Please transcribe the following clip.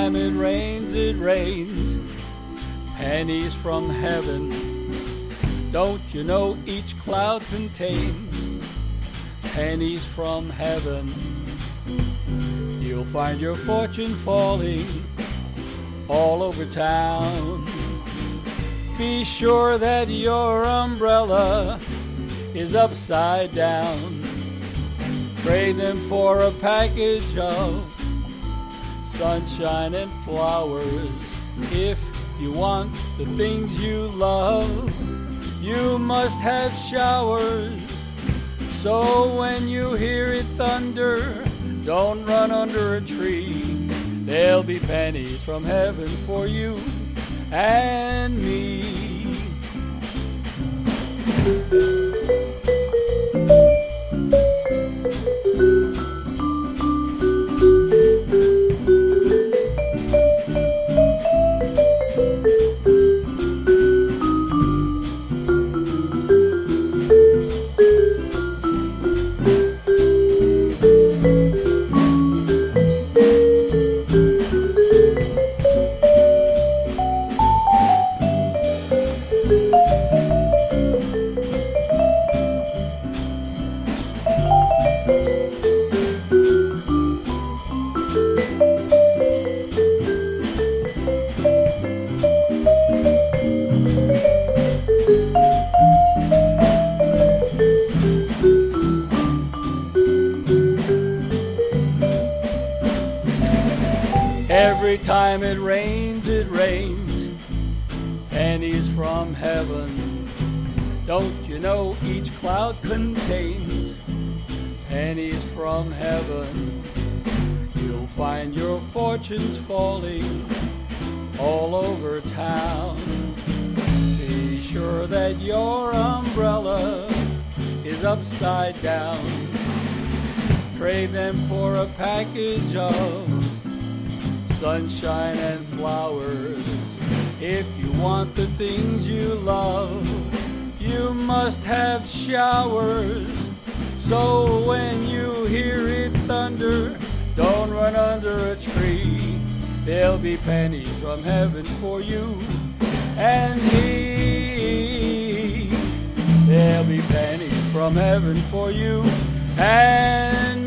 time it rains pennies from heaven. Don't you know each cloud contains pennies from heaven? You'll find your fortune falling all over town. Be sure that your umbrella is upside down. Trade them for a package of sunshine and flowers. If you want the things you love, you must have showers. So when you hear it thunder, don't run under a tree. There'll be pennies from heaven for you and me. Every time it rains pennies from heaven. Don't you know each cloud contains pennies from heaven? You'll find your fortunes falling all over town. Be sure that your umbrella is upside down. Trade them for a package of sunshine and flowers. If you want the things you love, you must have showers. So when you hear it thunder, don't run under a tree. There'll be pennies from heaven for you and me. There'll be pennies from heaven for you and